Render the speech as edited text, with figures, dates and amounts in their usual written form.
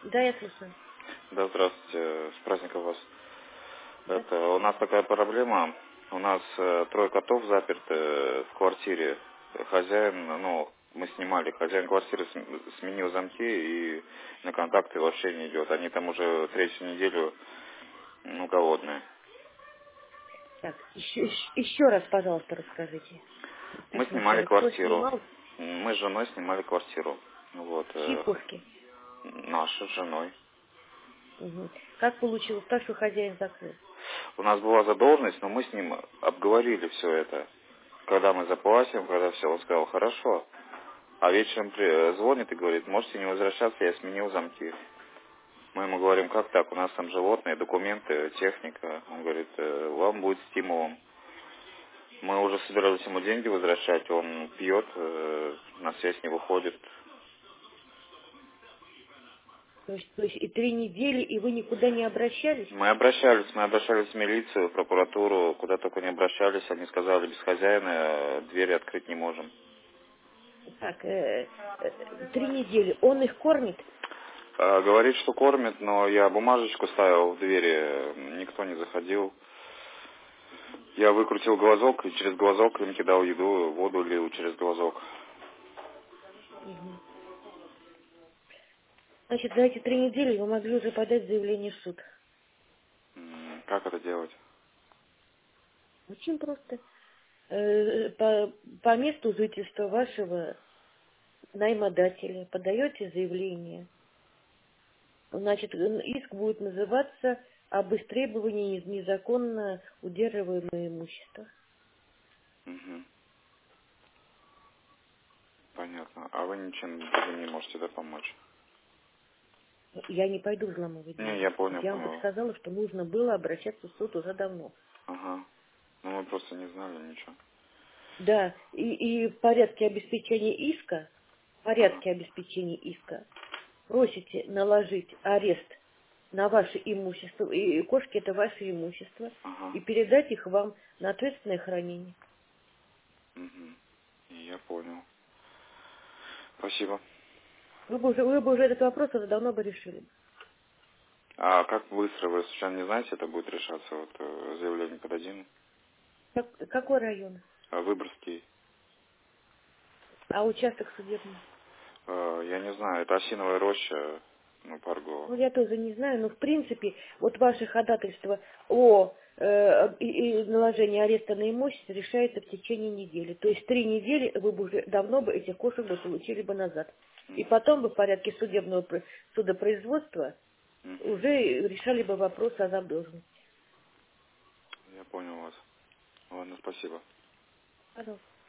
Да, я слушаю. Да, здравствуйте, с праздником вас. Да. У нас такая проблема. У нас трое котов заперты в квартире. Хозяин, мы снимали, хозяин квартиры сменил замки и на контакты вообще не идет. Они там уже третью неделю, голодные. Так, еще раз, пожалуйста, расскажите. Мы снимали Сначала, кто квартиру. снимал? Мы с женой снимали квартиру. Вот, Чьи кошки? наша с женой. Угу. Как получилось так, что хозяин закрыл? У нас была задолженность, но мы с ним обговорили все это. Когда мы заплатим, когда все, он сказал, хорошо. А вечером звонит и говорит, можете не возвращаться, я сменил замки. Мы ему говорим, как так, у нас там животные, документы, техника. Он говорит, вам будет стимулом. Мы уже собирались ему деньги возвращать, он пьет, на связь не выходит. То есть и 3 недели, и вы никуда не обращались? Мы обращались в милицию, в прокуратуру, куда только не обращались. Они сказали, без хозяина двери открыть не можем. Так, 3 недели. Он их кормит? Говорит, что кормит, но я бумажечку ставил в двери, никто не заходил. Я выкрутил глазок, и через глазок им кидал еду, воду лил через глазок. Угу. Значит, за эти 3 недели вы могли уже подать заявление в суд. Как это делать? Очень просто. По месту жительства вашего наймодателя подаете заявление. Значит, иск будет называться об истребовании незаконно удерживаемого имущества. Угу. Понятно. А вы ничем другим не можете, да, помочь? Я не пойду взламывать Не, двери. я понял, Я вам понял. сказала, что нужно было обращаться в суд уже давно. Ага. Ну, мы просто не знали ничего. Да, и в порядке Ага. обеспечения иска просите наложить арест на ваше имущество, и кошки это ваше имущество, Ага. и передать их вам на ответственное хранение. Угу. Я понял. Спасибо. Вы бы уже этот вопрос уже давно бы решили. А как быстро, вы случайно не знаете, это будет решаться? Вот заявление подадим. Какой район? Выборгский. А участок судебный? Я не знаю, это Осиновая роща, Паргова. Ну, я тоже не знаю, но в принципе, вот ваше ходатайство о и наложении ареста на имущество решается в течение недели. То есть 3 недели вы бы уже давно бы этих кошек бы получили бы назад. И Угу. потом бы в порядке судопроизводства Угу. уже решали бы вопрос о задолженности. Я понял вас. Ладно, спасибо. Пожалуйста.